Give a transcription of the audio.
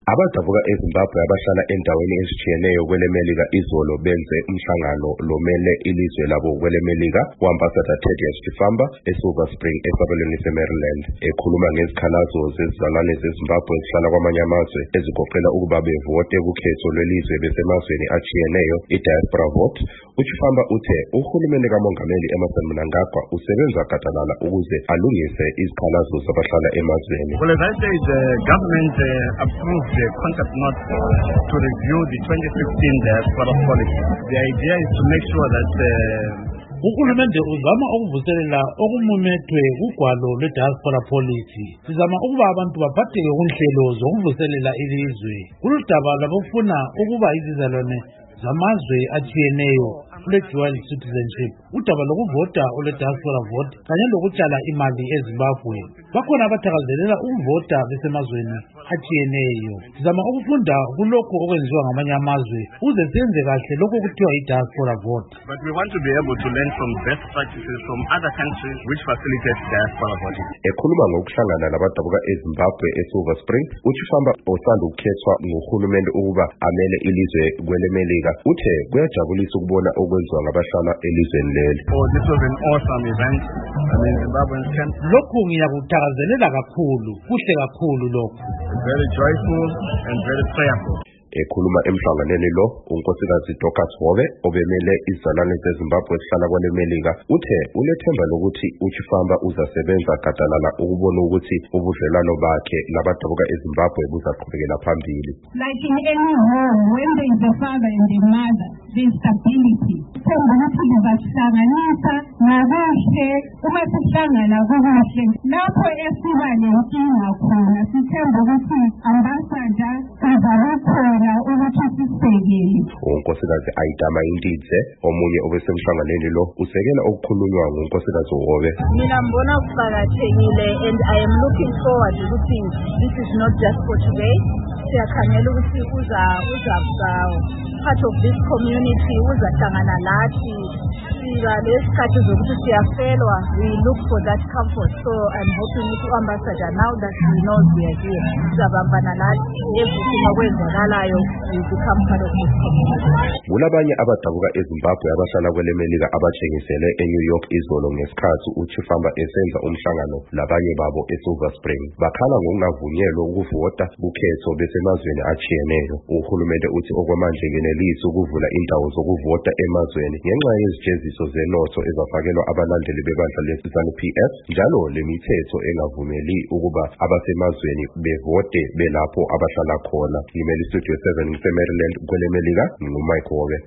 Abadabuka eZimbabwe abahlala endaweni ezitshiyeneyo kwele Melika izolo benze umhlangano lomele ilizwe labo kwele Melika uAmbassador Thaddeus Chifamba eSilver Spring esabelweni seMaryland. Ekhuluma ngezikhalazo zezizalwane zeZimbabwe ezihlala kwamanye amazwe ezigoqela ukuba bevote kukhetho lwelizwe besemazweni atshiyeneyo i-diaspora vote, uChifamba uthe uhulumeni kaMongameli Emmerson Mnangagwa usebenza gadalala ukuze alungise izikhalazo zabahlala emazweni. Well, as I say, the government approved the concept note to review the 2015 diaspora policy. The idea is to make sure that uhulumende uzama ukuvuselela okumumethwe kugwalo lwe-diaspora policy. Sizama ukuba abantu baphatheke kunhlelo zokuvuselela ilizwe. Kuludaba labofuna ukuba izizalwane zamazwe atshiyeneyo kule-dual citizenship, udaba lokuvota ole-diaspora vote kanye lokutshala imali eZimbabwe. Bakhona abathakazelela ukuvota besemazweni atshiyeneyo. Sizama ukufunda kulokho okwenziwa ngamanye amazwe uze senze kahle lokho kuthiwa i-diaspora vote. But we want to be able to learn from best practices from other countries which facilitate diaspora voting. Ekhuluma ngokuhlangana labadabuka eZimbabwe eSilver Spring, uChifamba osanda ukukhethwa nguhulumende ukuba amele ilizwe kwele Melika uthe kuyajabulisa ukubona okwenziwa ngabahlala elizweni leli. Oh, this was an awesome event. I mean, Zimbabweans can. Lokhu ngiyakuthakazelela kakhulu, kuhle kakhulu lokhu. Very joyful and very prayerful. Ekhuluma emhlanganweni lo, unkosikazi Dorcas Hobe obemele izizalwane zeZimbabwe ezihlala kwele Melika uthe unethemba lokuthi uChifamba uzasebenza gadalala ukubona ukuthi ubudlelwano bakhe labadabuka eZimbabwe buzaqhubekela phambili. Like in any home, when there is a father and a mother, there is stability. Themba ukuthi bazahlanganisa nakuhle, uma sihlangana kuhle lapho esiba nenkinga khona sithemba ukuthi ambassador uzakukhona. Unkosikazi Aitama Indidze omunye obesemhlanganweni lo usekela okukhulunywa ngunkosikazi Hobe. Mina mbona kuqakathekile and I am looking forward ukuthi this is not just for today. Siyakhangela ukuthi uza part of this community uzahlangana lathi siba lesikhathi zokuthi siyafelwa. We look for that comfort, so I'm hoping ukuthi uAmbassador now that we know we are here sizabambana lathi everything okwenzakalayo will become part of this community. Kulabanye abadabuka eZimbabwe abahlala kwele Melika abatshengisele eNew York izolo ngesikhathi uChifamba esenza umhlangano labanye babo eSilver Spring. Bakhala ngokungavunyelwa ukuvota kukhetho besemazweni atshiyeneyo. Uhulumende uthi okwamanje ngenelisi ukuvula indawo zokuvota emazweni ngenxa yezijeziso zenotho ezafakelwa abalandeli bebandla leZANU-PF, njalo lemithetho engavumeli ukuba abasemazweni bevote belapho abahlala khona. Imeli Studio 7 ngiseMaryland kwele Melika, nguMike Hobe.